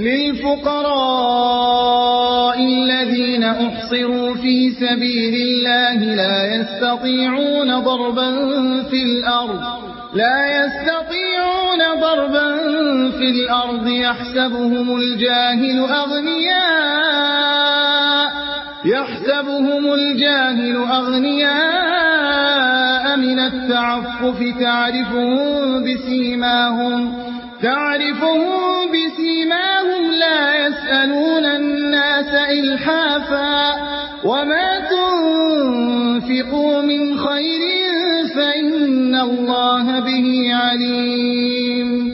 للفقراء الذين أحصروا في سبيل الله لا يستطيعون ضربا في الأرض يحسبهم الجاهل أغنياء من التعفف تعرفهم بسيماهم لا يسألون الناس إلحافا وما تنفقوا من خير فإن الله به عليم